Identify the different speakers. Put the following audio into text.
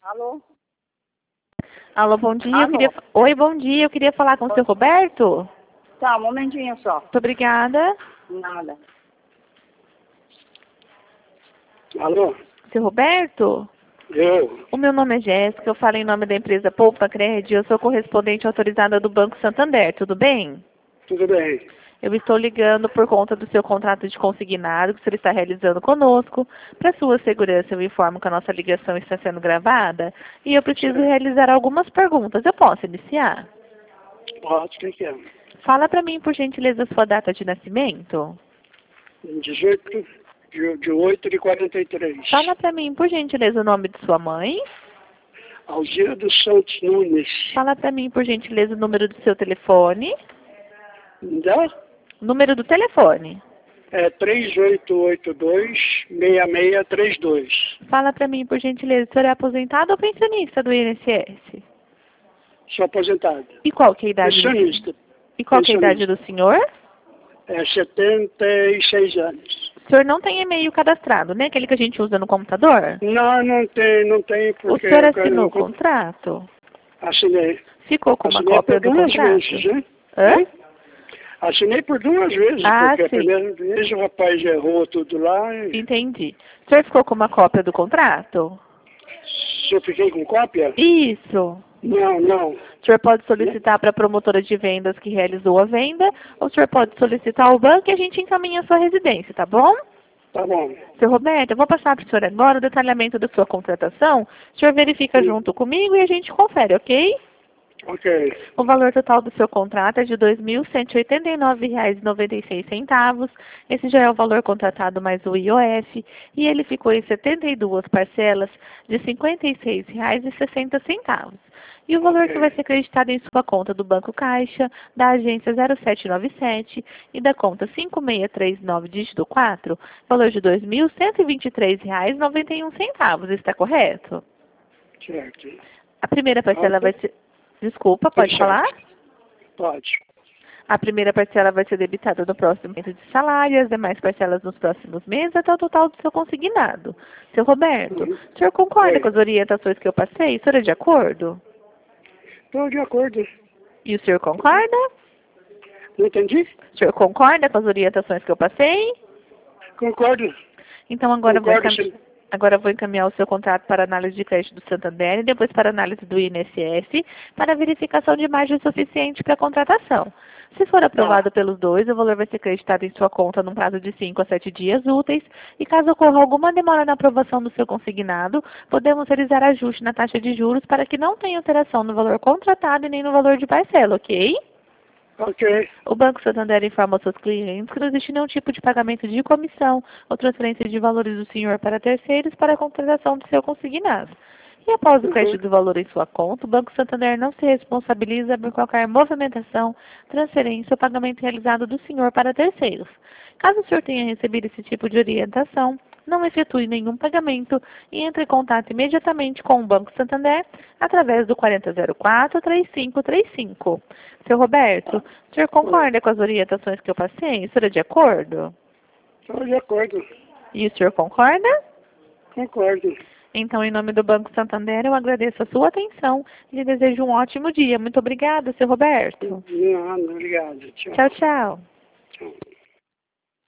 Speaker 1: Alô?
Speaker 2: Alô, bom dia.
Speaker 1: Alô?
Speaker 2: Oi, bom dia. Eu queria falar com o seu Roberto.
Speaker 1: Tá, um momentinho só.
Speaker 2: Muito obrigada.
Speaker 1: Nada.
Speaker 3: Alô?
Speaker 2: Seu Roberto?
Speaker 3: Eu?
Speaker 2: O meu nome é Jéssica. Eu falo em nome da empresa Poupa Cred. Eu sou correspondente autorizada do Banco Santander. Tudo bem?
Speaker 3: Tudo bem.
Speaker 2: Eu estou ligando por conta do seu contrato de consignado que o senhor está realizando conosco. Para sua segurança, eu informo que a nossa ligação está sendo gravada e eu preciso realizar algumas perguntas. Eu posso iniciar?
Speaker 3: Pode, quem que é?
Speaker 2: Fala para mim, por gentileza, a sua data de nascimento.
Speaker 3: 18 de 8 de 43.
Speaker 2: Fala para mim, por gentileza, o nome de sua mãe.
Speaker 3: Alzira dos Santos Nunes.
Speaker 2: Fala para mim, por gentileza, o número do seu telefone.
Speaker 3: Dá?
Speaker 2: Número do telefone.
Speaker 3: É 3882-6632.
Speaker 2: Fala para mim, por gentileza, o senhor é aposentado ou pensionista do INSS?
Speaker 3: Sou aposentado.
Speaker 2: E qual que é a idade
Speaker 3: Pensionista.
Speaker 2: E qual que é a idade do senhor?
Speaker 3: É 76 anos.
Speaker 2: O senhor não tem e-mail cadastrado, né? Aquele que a gente usa no computador?
Speaker 3: Não tem, porque...
Speaker 2: O senhor assinou o contrato?
Speaker 3: Assinei.
Speaker 2: Ficou com uma
Speaker 3: Assinei
Speaker 2: cópia
Speaker 3: por
Speaker 2: do
Speaker 3: duas
Speaker 2: contrato?
Speaker 3: vezes, né?
Speaker 2: Hã?
Speaker 3: Assinei por 2 vezes,
Speaker 2: Ah,
Speaker 3: porque a
Speaker 2: sim.
Speaker 3: primeira vez o rapaz errou tudo lá e...
Speaker 2: Entendi. O senhor ficou com uma cópia do contrato?
Speaker 3: Se eu fiquei com cópia?
Speaker 2: Isso.
Speaker 3: Não.
Speaker 2: O senhor pode solicitar para a promotora de vendas que realizou a venda, ou o senhor pode solicitar ao banco e a gente encaminha a sua residência, tá bom?
Speaker 3: Tá bom.
Speaker 2: Seu Roberto, eu vou passar para o senhor agora o detalhamento da sua contratação. O senhor verifica junto comigo e a gente confere, ok?
Speaker 3: Ok.
Speaker 2: O valor total do seu contrato é de R$ 2.189,96. Esse já é o valor contratado mais o IOF e ele ficou em 72 parcelas de R$ 56,60. E o valor que vai ser acreditado em sua conta do Banco Caixa, da agência 0797 e da conta 5639, dígito 4, valor de R$ 2.123,91. Está correto?
Speaker 3: Certo.
Speaker 2: A primeira parcela vai ser... Desculpa,
Speaker 3: Tudo
Speaker 2: pode falar?
Speaker 3: certo. Pode.
Speaker 2: A primeira parcela vai ser debitada no próximo mês de salário, as demais parcelas nos próximos meses, até o total do seu consignado. Seu Roberto, o senhor concorda
Speaker 3: Oi.
Speaker 2: com as orientações que eu passei? O senhor é de acordo?
Speaker 3: Estou de acordo.
Speaker 2: E o senhor concorda?
Speaker 3: Não entendi?
Speaker 2: O senhor concorda com as orientações que eu passei?
Speaker 3: Concordo.
Speaker 2: Então agora
Speaker 3: Concordo, sim.
Speaker 2: eu vou encaminhar o seu contrato para análise de crédito do Santander e depois para análise do INSS para verificação de margem suficiente para a contratação. Se for aprovado pelos dois, o valor vai ser acreditado em sua conta num prazo de 5 a 7 dias úteis e caso ocorra alguma demora na aprovação do seu consignado, podemos realizar ajuste na taxa de juros para que não tenha alteração no valor contratado e nem no valor de parcela, ok?
Speaker 3: Ok.
Speaker 2: O Banco Santander informa aos seus clientes que não existe nenhum tipo de pagamento de comissão ou transferência de valores do senhor para terceiros para a contratação do seu consignado. E após o crédito do valor em sua conta, o Banco Santander não se responsabiliza por qualquer movimentação, transferência ou pagamento realizado do senhor para terceiros. Caso o senhor tenha recebido esse tipo de orientação, não efetue nenhum pagamento e entre em contato imediatamente com o Banco Santander através do 4004-3535. Seu Roberto, o senhor concorda com as orientações que eu passei? O senhor é de acordo?
Speaker 3: Estou de acordo.
Speaker 2: E o senhor concorda?
Speaker 3: Concordo.
Speaker 2: Então, em nome do Banco Santander, eu agradeço a sua atenção e lhe desejo um ótimo dia. Muito obrigada, seu Roberto.
Speaker 3: Não, obrigado. Tchau.
Speaker 2: Tchau, tchau.
Speaker 3: Tchau.